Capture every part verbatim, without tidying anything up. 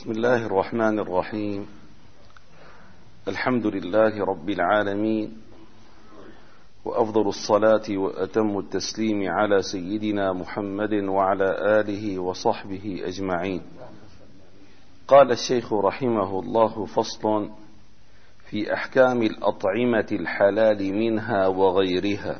بسم الله الرحمن الرحيم. الحمد لله رب العالمين، وأفضل الصلاة وأتم التسليم على سيدنا محمد وعلى آله وصحبه أجمعين. قال الشيخ رحمه الله: فصل في أحكام الأطعمة الحلال منها وغيرها.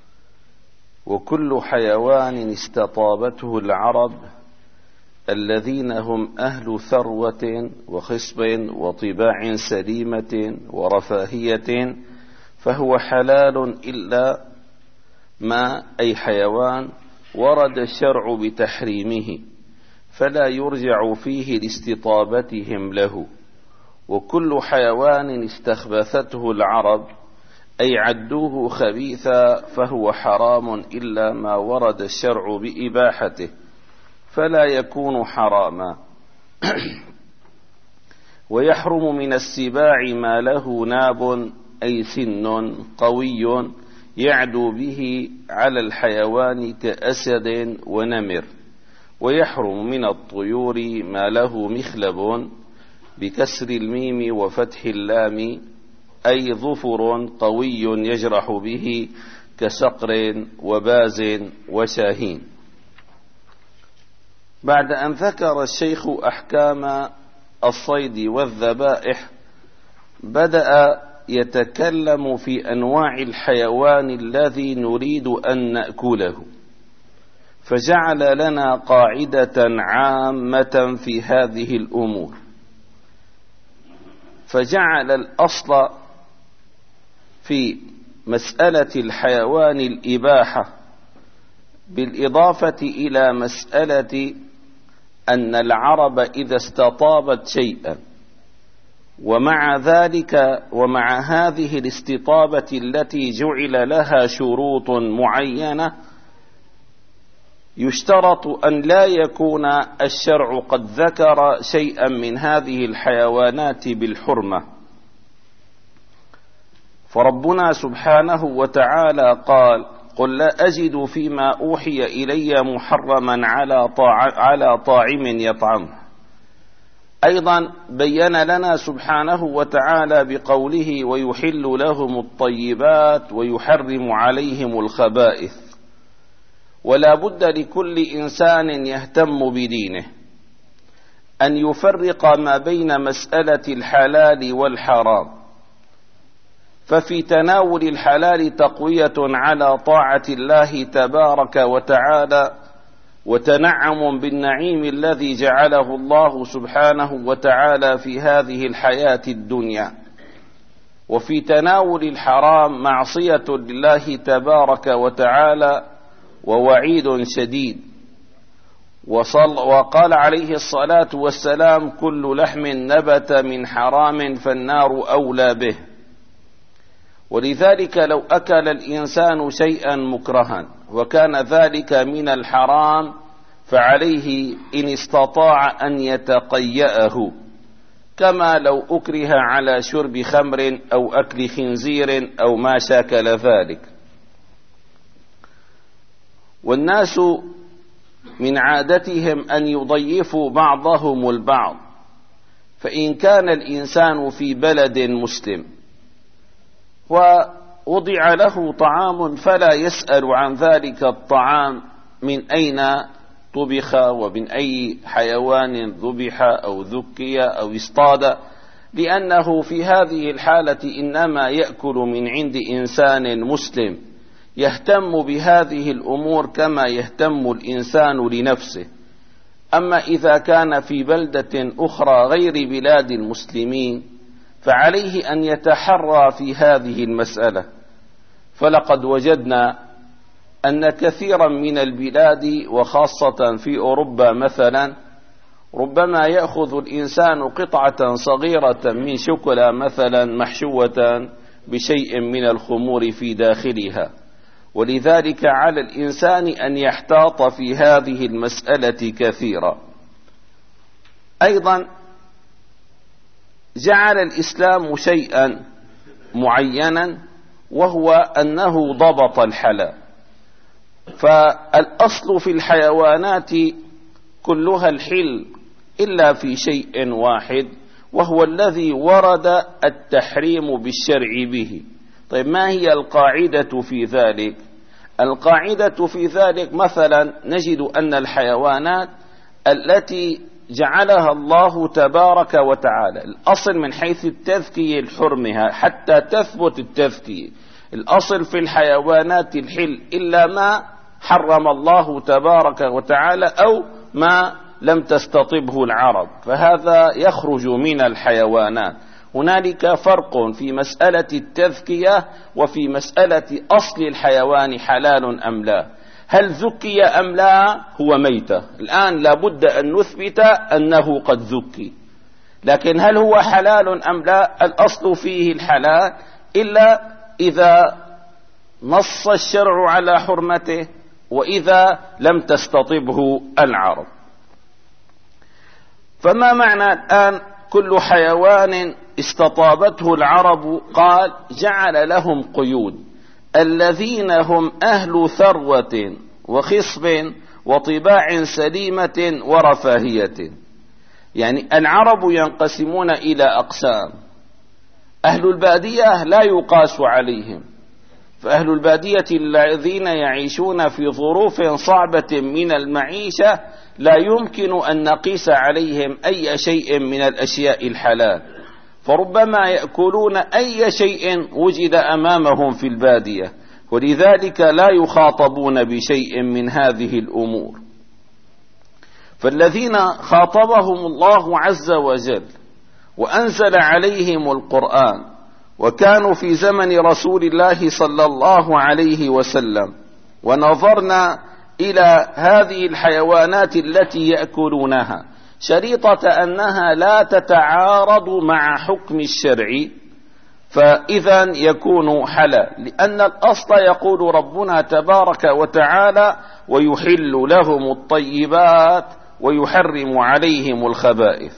وكل حيوان استطابته العرب الذين هم أهل ثروة وخصب وطباع سليمة ورفاهية فهو حلال إلا ما أي حيوان ورد الشرع بتحريمه، فلا يرجع فيه لاستطابتهم له. وكل حيوان استخبثته العرب أي عدوه خبيثا فهو حرام إلا ما ورد الشرع بإباحته، فلا يكون حراما. ويحرم من السباع ما له ناب أي سن قوي يعدو به على الحيوان كأسد ونمر. ويحرم من الطيور ما له مخلب بكسر الميم وفتح اللام أي ظفر قوي يجرح به كصقر وباز وشاهين. بعد أن ذكر الشيخ أحكام الصيد والذبائح، بدأ يتكلم في أنواع الحيوان الذي نريد أن نأكله، فجعل لنا قاعدة عامة في هذه الأمور. فجعل الأصل في مسألة الحيوان الإباحة، بالإضافة إلى مسألة أن العرب إذا استطابت شيئا ومع ذلك ومع هذه الاستطابة التي جعل لها شروط معينة، يشترط أن لا يكون الشرع قد ذكر شيئا من هذه الحيوانات بالحرمة. فربنا سبحانه وتعالى قال: قل لا أجد فيما أوحي إلي محرما على طاع على طاعم يطعمه. أيضا بين لنا سبحانه وتعالى بقوله: ويحل لهم الطيبات ويحرم عليهم الخبائث. ولا بد لكل إنسان يهتم بدينه أن يفرق ما بين مسألة الحلال والحرام، ففي تناول الحلال تقوية على طاعة الله تبارك وتعالى وتنعم بالنعيم الذي جعله الله سبحانه وتعالى في هذه الحياة الدنيا، وفي تناول الحرام معصية لله تبارك وتعالى ووعيد شديد. وقال عليه الصلاة والسلام: كل لحم نبت من حرام فالنار أولى به. ولذلك لو أكل الإنسان شيئا مكرها وكان ذلك من الحرام فعليه إن استطاع أن يتقيأه، كما لو أكره على شرب خمر أو أكل خنزير أو ما شاكل ذلك. والناس من عادتهم أن يضيفوا بعضهم البعض، فإن كان الإنسان في بلد مسلم ووضع له طعام فلا يسأل عن ذلك الطعام من أين طبخ ومن أي حيوان ذبح أو ذكي أو اصطاد، لأنه في هذه الحالة إنما يأكل من عند إنسان مسلم يهتم بهذه الأمور كما يهتم الإنسان لنفسه. أما إذا كان في بلدة أخرى غير بلاد المسلمين فعليه أن يتحرى في هذه المسألة. فلقد وجدنا أن كثيرا من البلاد وخاصة في أوروبا مثلا ربما يأخذ الإنسان قطعة صغيرة من شوكولا مثلا محشوة بشيء من الخمور في داخلها، ولذلك على الإنسان أن يحتاط في هذه المسألة كثيرا. أيضا جعل الإسلام شيئا معينا وهو أنه ضبط الحلال. فالأصل في الحيوانات كلها الحل إلا في شيء واحد، وهو الذي ورد التحريم بالشرع به. طيب ما هي القاعدة في ذلك؟ القاعدة في ذلك مثلا نجد أن الحيوانات التي جعلها الله تبارك وتعالى، الأصل من حيث التذكية لحرمها حتى تثبت التذكية، الأصل في الحيوانات الحل إلا ما حرم الله تبارك وتعالى أو ما لم تستطبه العرب، فهذا يخرج من الحيوانات. هنالك فرق في مسألة التذكية وفي مسألة أصل الحيوان حلال أم لا. هل ذكي أم لا هو ميتة، الآن لابد أن نثبت أنه قد ذكي، لكن هل هو حلال أم لا؟ الأصل فيه الحلال إلا إذا نص الشرع على حرمته وإذا لم تستطبه العرب. فما معنى الآن كل حيوان استطابته العرب؟ قال جعل لهم قيود، الذين هم أهل ثروة وخصب وطباع سليمة ورفاهية. يعني العرب ينقسمون إلى أقسام، أهل البادية لا يقاس عليهم، فأهل البادية الذين يعيشون في ظروف صعبة من المعيشة لا يمكن أن نقيس عليهم أي شيء من الأشياء الحلال، فربما يأكلون أي شيء وجد أمامهم في البادية، ولذلك لا يخاطبون بشيء من هذه الأمور. فالذين خاطبهم الله عز وجل وأنزل عليهم القرآن وكانوا في زمن رسول الله صلى الله عليه وسلم، ونظرنا إلى هذه الحيوانات التي يأكلونها شريطة أنها لا تتعارض مع حكم الشرع، فإذا يكون حلال، لأن الأصل يقول ربنا تبارك وتعالى ويحل لهم الطيبات ويحرم عليهم الخبائث.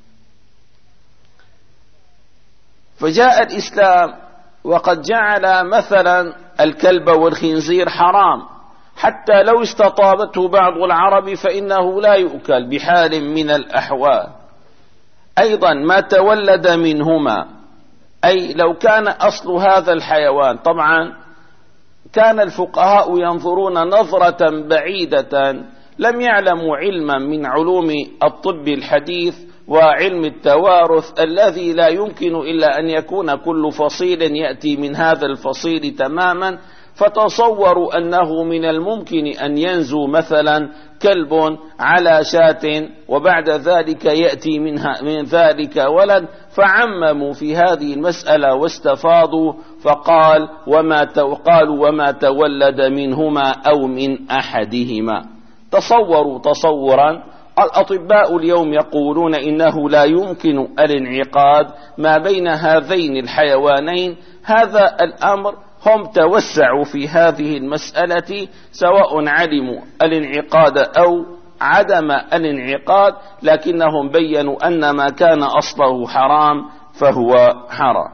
فجاء الإسلام وقد جعل مثلا الكلب والخنزير حرام، حتى لو استطابته بعض العرب فإنه لا يؤكل بحال من الأحوال. أيضا ما تولد منهما، أي لو كان أصل هذا الحيوان، طبعا كان الفقهاء ينظرون نظرة بعيدة، لم يعلموا علما من علوم الطب الحديث وعلم التوارث الذي لا يمكن إلا أن يكون كل فصيل يأتي من هذا الفصيل تماما، فتصوروا أنه من الممكن أن ينزو مثلا كلب على شاة وبعد ذلك يأتي منها من ذلك ولد، فعمموا في هذه المسألة واستفاضوا، فقال وما قالوا وما تولد منهما أو من أحدهما. تصوروا تصورا، الأطباء اليوم يقولون إنه لا يمكن الانعقاد ما بين هذين الحيوانين. هذا الأمر هم توسعوا في هذه المسألة، سواء علموا الانعقاد أو عدم الانعقاد، لكنهم بيّنوا أن ما كان أصله حرام فهو حرام.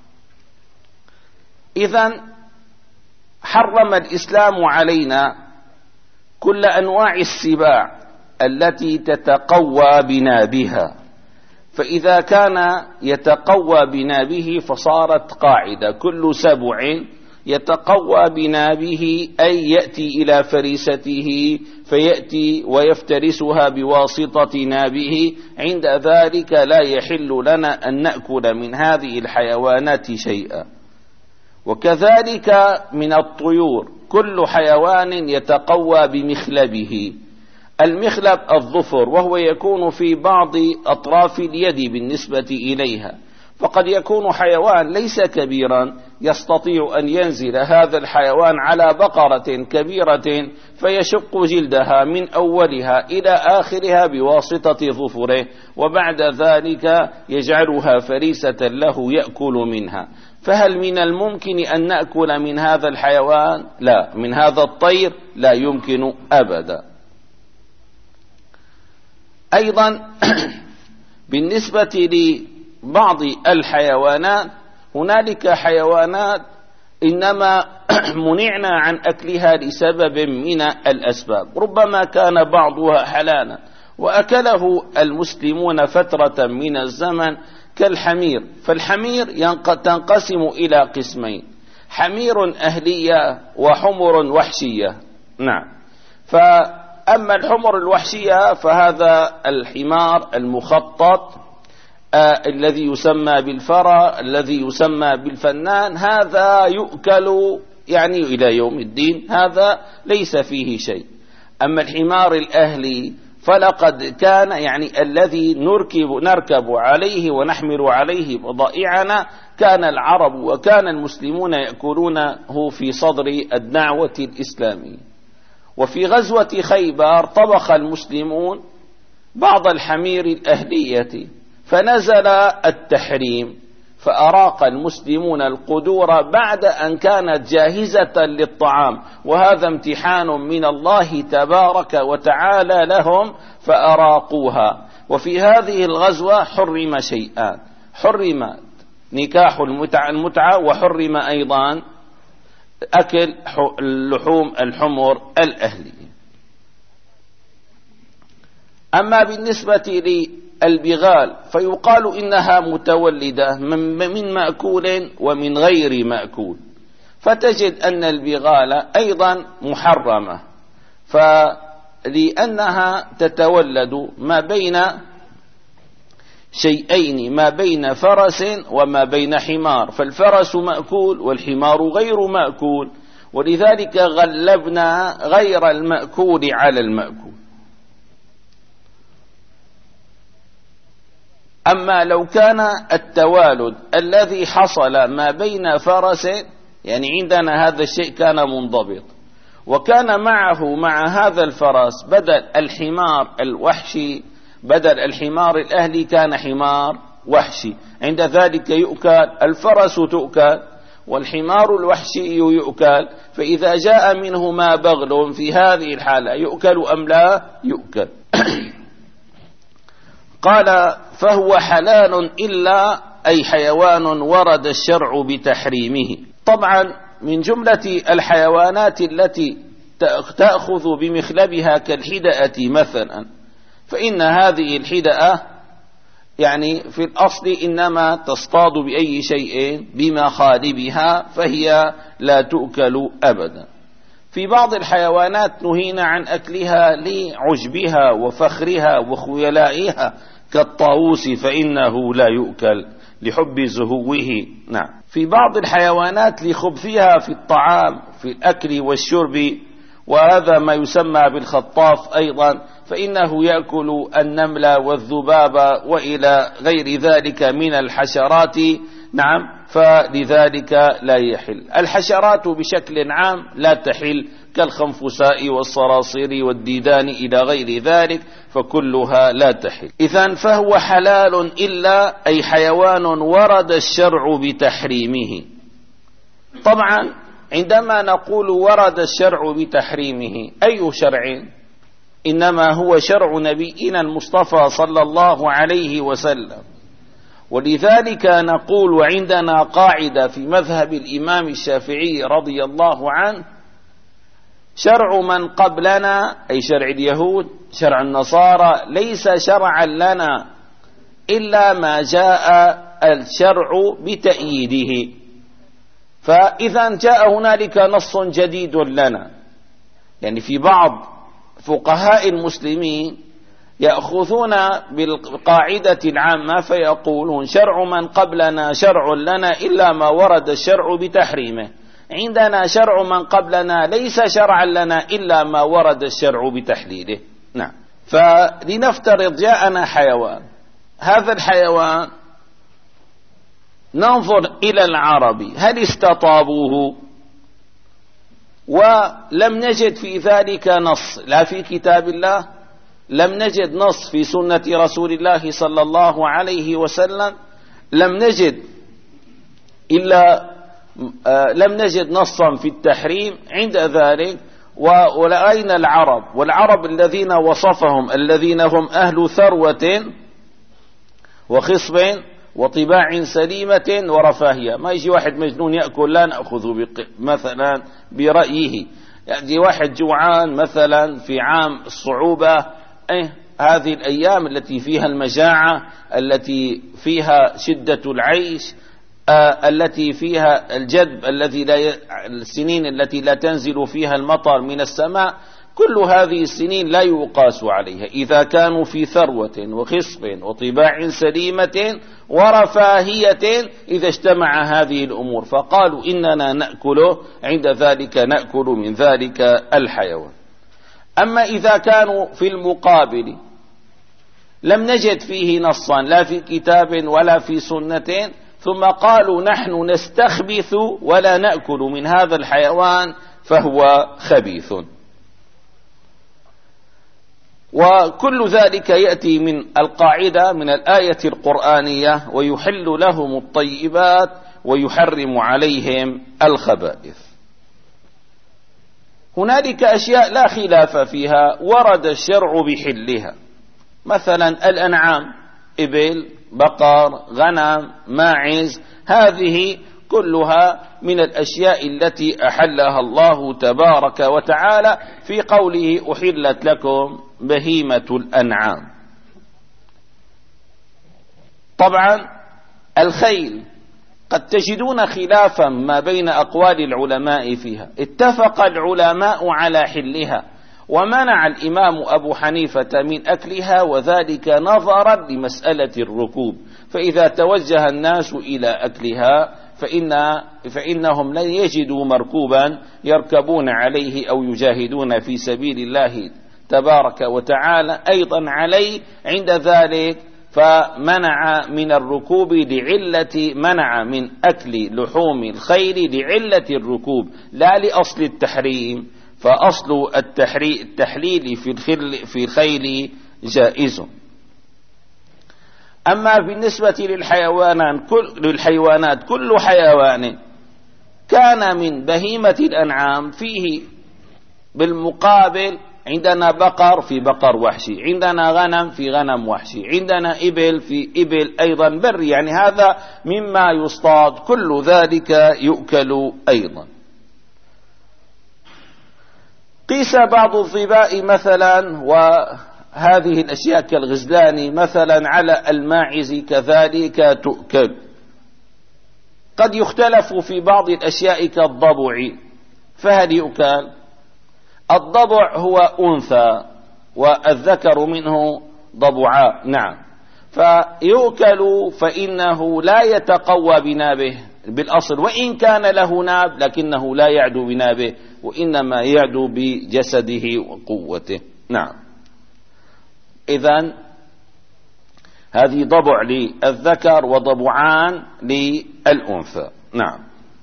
إذن حرم الإسلام علينا كل أنواع السباع التي تتقوى بنابها، فإذا كان يتقوى بنابه فصارت قاعدة كل سبع يتقوى بنابه، أي يأتي إلى فريسته فيأتي ويفترسها بواسطة نابه، عند ذلك لا يحل لنا أن نأكل من هذه الحيوانات شيئا. وكذلك من الطيور كل حيوان يتقوى بمخلبه. المخلب الظفر، وهو يكون في بعض أطراف اليد بالنسبة إليها، فقد يكون حيوان ليس كبيرا يستطيع أن ينزل هذا الحيوان على بقرة كبيرة فيشق جلدها من أولها إلى آخرها بواسطة ظفره، وبعد ذلك يجعلها فريسة له يأكل منها. فهل من الممكن أن نأكل من هذا الحيوان؟ لا. من هذا الطير لا يمكن أبدا. أيضا بالنسبة لبعض الحيوانات هنالك حيوانات إنما منعنا عن أكلها لسبب من الأسباب، ربما كان بعضها حلالا وأكله المسلمون فترة من الزمن كالحمير. فالحمير تنقسم إلى قسمين: حمير أهلية وحمر وحشية. نعم. فأما الحمر الوحشية فهذا الحمار المخطط آه الذي يسمى بالفرا، الذي يسمى بالفنان، هذا يؤكل يعني إلى يوم الدين، هذا ليس فيه شيء. أما الحمار الأهلي فلقد كان يعني الذي نركب نركب عليه ونحمل عليه بضائعنا، كان العرب وكان المسلمون يأكلونه في صدر الدعوة الإسلامية. وفي غزوة خيبر طبخ المسلمون بعض الحمير الأهلية فنزل التحريم، فأراق المسلمون القدور بعد أن كانت جاهزة للطعام، وهذا امتحان من الله تبارك وتعالى لهم فأراقوها. وفي هذه الغزوة حرم شيئان: حرم نكاح المتعة، وحرم أيضا أكل اللحوم الحمر الأهلية. أما بالنسبة للبغال فيقال إنها متولدة من مأكول ومن غير مأكول، فتجد أن البغال أيضا محرمة، فلأنها تتولد ما بين شيئين، ما بين فرس وما بين حمار، فالفرس مأكول والحمار غير مأكول، ولذلك غلبنا غير المأكول على المأكول. أما لو كان التوالد الذي حصل ما بين فرس، يعني عندنا هذا الشيء كان منضبط، وكان معه مع هذا الفرس بدل الحمار الوحشي، بدل الحمار الأهلي كان حمار وحشي، عند ذلك يؤكل، الفرس تؤكل والحمار الوحشي يؤكل. فإذا جاء منهما بغل في هذه الحالة يؤكل أم لا يؤكل؟ قال: فهو حلال إلا أي حيوان ورد الشرع بتحريمه. طبعا من جملة الحيوانات التي تأخذ بمخلبها كالحدأة مثلا، فإن هذه الحدأة يعني في الأصل إنما تصطاد بأي شيء بمخالبها، فهي لا تؤكل أبدا. في بعض الحيوانات نهينا عن أكلها لعجبها وفخرها وخيلائها كالطاووس، فإنه لا يؤكل لحب زهوه. نعم. في بعض الحيوانات لخبثها في الطعام في الأكل والشرب، وهذا ما يسمى بالخطاف أيضا، فإنه يأكل النمل والذباب وإلى غير ذلك من الحشرات. نعم. فلذلك لا يحل. الحشرات بشكل عام لا تحل كالخنفساء والصراصير والديدان إلى غير ذلك، فكلها لا تحل. إذن فهو حلال إلا أي حيوان ورد الشرع بتحريمه. طبعا عندما نقول ورد الشرع بتحريمه، أي شرع؟ إنما هو شرع نبينا المصطفى صلى الله عليه وسلم. ولذلك نقول وعندنا قاعدة في مذهب الإمام الشافعي رضي الله عنه: شرع من قبلنا أي شرع اليهود شرع النصارى ليس شرعا لنا إلا ما جاء الشرع بتأييده. فإذا جاء هنالك نص جديد لنا، يعني في بعض فقهاء المسلمين يأخذون بالقاعدة العامة فيقولون شرع من قبلنا شرع لنا إلا ما ورد الشرع بتحريمه، عندنا شرع من قبلنا ليس شرعا لنا إلا ما ورد الشرع بتحليله. نعم. فلنفترض جاءنا حيوان، هذا الحيوان ننظر إلى العرب هل استطابوه، ولم نجد في ذلك نص، لا في كتاب الله، لم نجد نص في سنة رسول الله صلى الله عليه وسلم، لم نجد إلا آه لم نجد نصا في التحريم. عند ذلك ولأين العرب؟ والعرب الذين وصفهم الذين هم أهل ثروة وخصب وطباع سليمة ورفاهية. ما يجي واحد مجنون يأكل لا نأخذ مثلا برأيه، يعني واحد جوعان مثلا في عام الصعوبة، إيه هذه الأيام التي فيها المجاعة، التي فيها شدة العيش، آه التي فيها الجدب الذي لا ي... السنين التي لا تنزل فيها المطر من السماء، كل هذه السنين لا يقاس عليها. إذا كانوا في ثروة وخصب وطباع سليمة ورفاهية، إذا اجتمع هذه الأمور فقالوا إننا نأكله، عند ذلك نأكل من ذلك الحيوان. أما إذا كانوا في المقابل لم نجد فيه نصا لا في كتاب ولا في سنة، ثم قالوا نحن نستخبث ولا نأكل من هذا الحيوان، فهو خبيث. وكل ذلك يأتي من القاعدة من الآية القرآنية: ويحل لهم الطيبات ويحرم عليهم الخبائث. هنالك أشياء لا خلاف فيها ورد الشرع بحلها، مثلا الأنعام، إبل، بقر، غنم، ماعز، هذه كلها من الأشياء التي أحلها الله تبارك وتعالى في قوله: أحلت لكم بهيمة الأنعام. طبعا الخيل قد تجدون خلافا ما بين أقوال العلماء فيها. اتفق العلماء على حلها، ومنع الإمام أبو حنيفة من أكلها، وذلك نظرا لمسألة الركوب، فإذا توجه الناس إلى أكلها فإن فإنهم لن يجدوا مركوبا يركبون عليه أو يجاهدون في سبيل الله تبارك وتعالى أيضا عليه. عند ذلك فمنع من الركوب لعلة منع من أكل لحوم الخيل لعلة الركوب لا لأصل التحريم، فأصل التحليل في الخيل جائز. أما بالنسبة للحيوانات كل, للحيوانات كل حيوان كان من بهيمة الأنعام فيه بالمقابل عندنا بقر في بقر وحشي، عندنا غنم في غنم وحشي، عندنا إبل في إبل أيضا بر، يعني هذا مما يصطاد، كل ذلك يؤكل أيضا. قيس بعض الظباء مثلا وهذه الأشياء كالغزلان مثلا على الماعز، كذلك تؤكل. قد يختلف في بعض الأشياء كالضبع، فهل يؤكل؟ الضبع هو أنثى والذكر منه ضبعاء، نعم، فيؤكل، فإنه لا يتقوى بنابه بالأصل، وإن كان له ناب لكنه لا يعدو بنابه، وإنما يعدو بجسده وقوته، نعم. إذن هذه ضبع للذكر وضبعان للأنثى، نعم،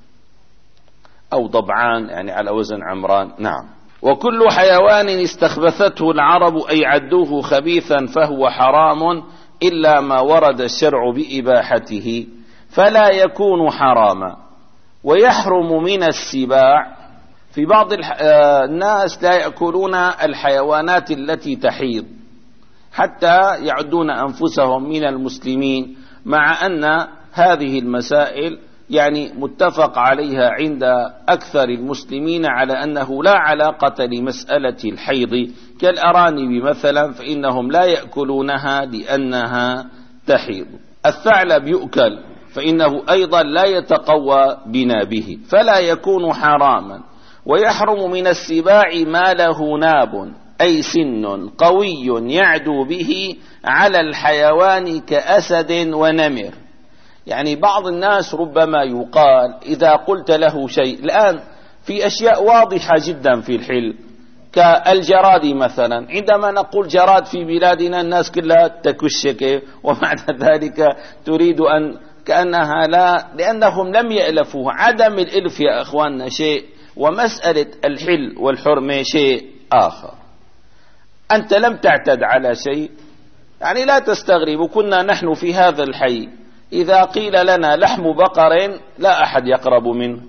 أو ضبعان يعني على وزن عمران، نعم. وكل حيوان استخبثته العرب أي عدوه خبيثا فهو حرام، إلا ما ورد الشرع بإباحته فلا يكون حراما. ويحرم من السباع، في بعض الناس لا يأكلون الحيوانات التي تحيض حتى يعدون أنفسهم من المسلمين، مع أن هذه المسائل يعني متفق عليها عند أكثر المسلمين على أنه لا علاقة لمسألة الحيض، كالأرانب مثلا فإنهم لا يأكلونها لأنها تحيض. الثعلب يؤكل فإنه أيضا لا يتقوى بنابه فلا يكون حراما. ويحرم من السباع ما له ناب أي سن قوي يعدو به على الحيوان كأسد ونمر. يعني بعض الناس ربما يقال إذا قلت له شيء، الآن في أشياء واضحة جدا في الحل كالجراد مثلا، عندما نقول جراد في بلادنا الناس كلها تكشك، وبعد ذلك تريد أن كأنها لا، لأنهم لم يألفوه. عدم الإلف يا أخواننا شيء، ومسألة الحل والحرمة شيء آخر. أنت لم تعتد على شيء، يعني لا تستغرب. كنا نحن في هذا الحي إذا قيل لنا لحم بقر لا أحد يقرب منه.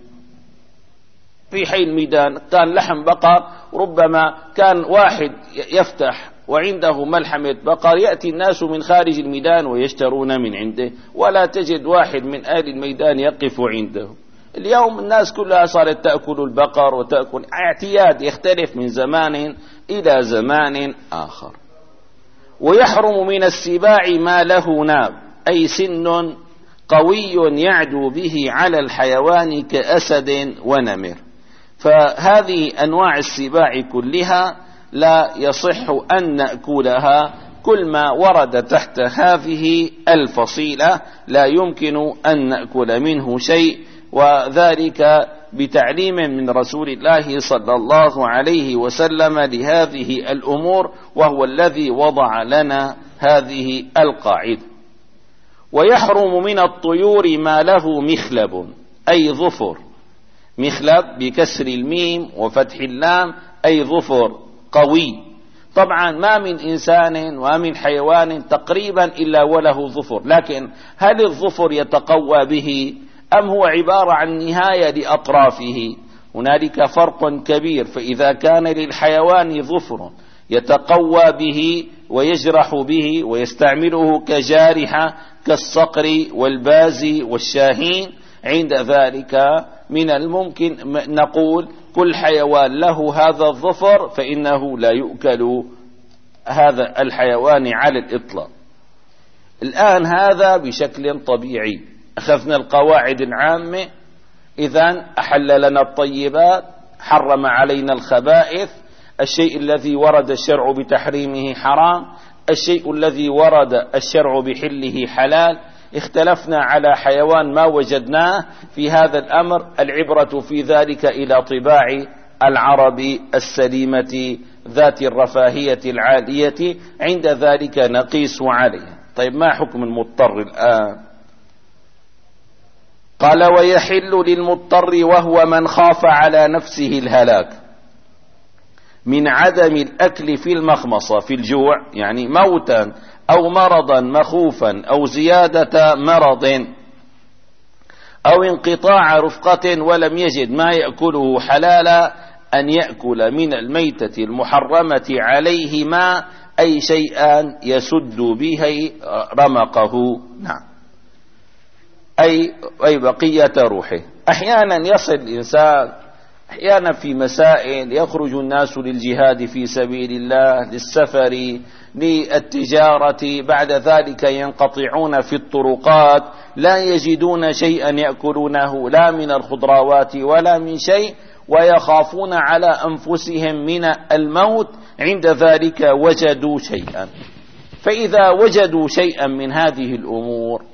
في حي الميدان كان لحم بقر، ربما كان واحد يفتح وعنده ملحمة بقر، يأتي الناس من خارج الميدان ويشترون من عنده، ولا تجد واحد من أهل الميدان يقف عنده. اليوم الناس كلها صارت تأكل البقر وتأكل، اعتياد يختلف من زمان إلى زمان آخر. ويحرم من السباع ما له ناب، أي سن قوي يعدو به على الحيوان كأسد ونمر. فهذه أنواع السباع كلها لا يصح أن نأكلها، كل ما ورد تحت هذه الفصيلة لا يمكن أن نأكل منه شيء، وذلك بتعليم من رسول الله صلى الله عليه وسلم لهذه الأمور، وهو الذي وضع لنا هذه القاعدة. ويحرم من الطيور ما له مخلب، أي ظفر. مخلب بكسر الميم وفتح اللام، أي ظفر قوي. طبعا ما من إنسان ومن حيوان تقريبا إلا وله ظفر، لكن هل الظفر يتقوى به أم هو عبارة عن نهاية لأطرافه؟ هنالك فرق كبير. فإذا كان للحيوان ظفر يتقوى به ويجرح به ويستعمله كجارحة كالصقر والبازي والشاهين، عند ذلك من الممكن نقول كل حيوان له هذا الظفر فإنه لا يؤكل هذا الحيوان على الإطلاق. الآن هذا بشكل طبيعي، أخذنا القواعد العامة، إذن أحل لنا الطيبات، حرم علينا الخبائث، الشيء الذي ورد الشرع بتحريمه حرام، الشيء الذي ورد الشرع بحله حلال. اختلفنا على حيوان ما وجدناه في هذا الأمر، العبرة في ذلك إلى طباع العرب السليمة ذات الرفاهية العالية، عند ذلك نقيس عليه. طيب ما حكم المضطر الآن؟ قال ويحل للمضطر وهو من خاف على نفسه الهلاك من عدم الأكل في المخمصة، في الجوع يعني موتا أو مرضا مخوفا أو زيادة مرض أو انقطاع رفقة ولم يجد ما يأكله حلالا، أن يأكل من الميتة المحرمة عليه ما، أي شيئا يسد به رمقه، نعم، أي أي بقية روحه. أحيانا يصل الإنسان أحيانا في مسائل يخرج الناس للجهاد في سبيل الله، للسفر، للتجارة، بعد ذلك ينقطعون في الطرقات، لا يجدون شيئا يأكلونه لا من الخضروات ولا من شيء، ويخافون على أنفسهم من الموت، عند ذلك وجدوا شيئا. فإذا وجدوا شيئا من هذه الأمور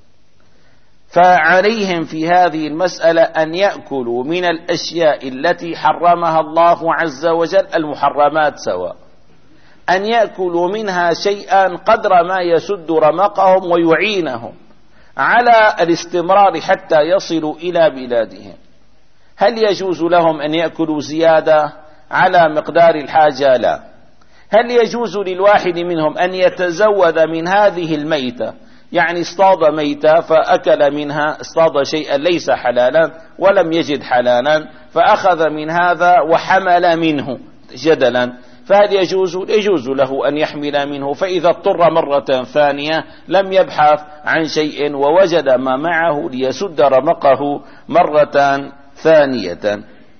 فعليهم في هذه المسألة أن يأكلوا من الأشياء التي حرمها الله عز وجل، المحرمات سواء، أن يأكلوا منها شيئا قدر ما يسد رمقهم ويعينهم على الاستمرار حتى يصلوا إلى بلادهم. هل يجوز لهم أن يأكلوا زيادة على مقدار الحاجة؟ لا. هل يجوز للواحد منهم أن يتزود من هذه الميتة؟ يعني اصطاد ميتة فأكل منها، اصطاد شيئا ليس حلالا ولم يجد حلالا فأخذ من هذا وحمل منه جدلا، فهل يجوز؟ يجوز له أن يحمل منه. فإذا اضطر مرة ثانية لم يبحث عن شيء ووجد ما معه ليسد رمقه مرة ثانية.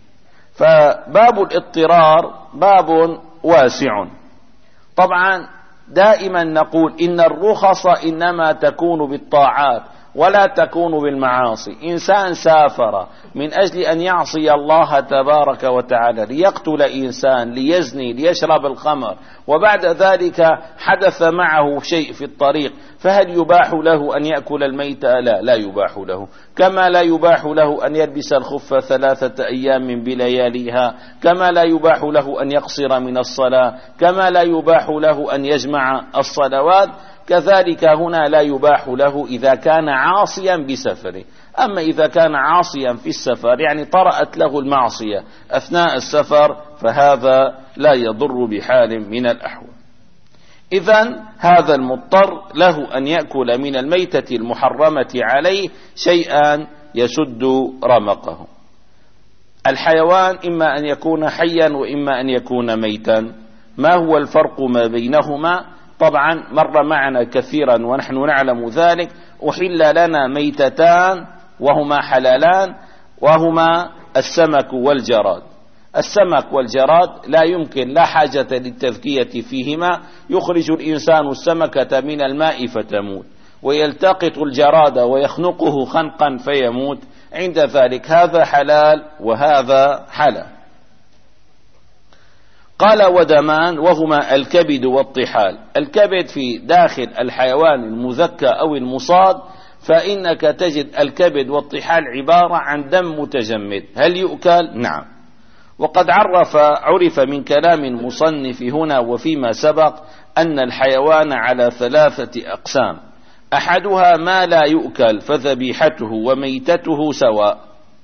فباب الاضطرار باب واسع. طبعا دائما نقول إن الرخص إنما تكون بالطاعات ولا تكون بالمعاصي. إنسان سافر من أجل أن يعصي الله تبارك وتعالى، ليقتل إنسان، ليزني، ليشرب الخمر، وبعد ذلك حدث معه شيء في الطريق، فهل يباح له أن يأكل الميت؟ لا، لا يباح له. كما لا يباح له أن يلبس الخف ثلاثة أيام بلياليها، كما لا يباح له أن يقصر من الصلاة، كما لا يباح له أن يجمع الصلوات، كذلك هنا لا يباح له إذا كان عاصيا بسفره. أما إذا كان عاصيا في السفر يعني طرأت له المعصية أثناء السفر فهذا لا يضر بحال من الأحوال. إذن هذا المضطر له أن يأكل من الميتة المحرمة عليه شيئا يسد رمقه. الحيوان إما أن يكون حيا وإما أن يكون ميتا. ما هو الفرق ما بينهما؟ طبعا مر معنا كثيرا ونحن نعلم ذلك. أحل لنا ميتتان وهما حلالان، وهما السمك والجراد. السمك والجراد لا يمكن، لا حاجة للتذكية فيهما، يخرج الإنسان السمكة من الماء فتموت، ويلتقط الجراد ويخنقه خنقا فيموت، عند ذلك هذا حلال وهذا حلال. قال ودمان وهما الكبد والطحال. الكبد في داخل الحيوان المذكى أو المصاد، فإنك تجد الكبد والطحال عبارة عن دم متجمد. هل يؤكل؟ نعم. وقد عرف عرف من كلام المصنف هنا وفيما سبق أن الحيوان على ثلاثة أقسام: أحدها ما لا يؤكل فذبيحته وميتته سواء،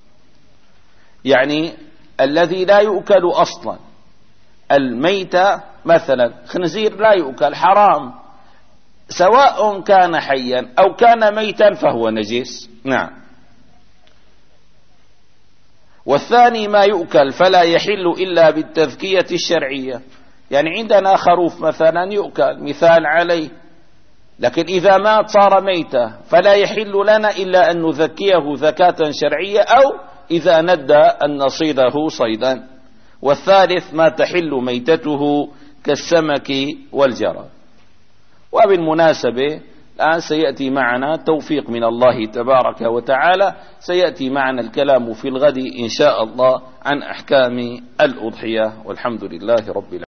يعني الذي لا يؤكل أصلا، الميتة مثلا خنزير لا يؤكل حرام، سواء كان حيا أو كان ميتا فهو نجس. نعم. والثاني ما يؤكل فلا يحل إلا بالتذكية الشرعية، يعني عندنا خروف مثلا يؤكل مثال عليه، لكن إذا مات صار ميتة فلا يحل لنا إلا أن نذكيه ذكاة شرعية، أو إذا ندى أن نصيده صيدا. والثالث ما تحل ميتته كالسمك والجراد. وبالمناسبة الآن سيأتي معنا توفيق من الله تبارك وتعالى، سيأتي معنا الكلام في الغد إن شاء الله عن أحكام الأضحية، والحمد لله رب العالمين.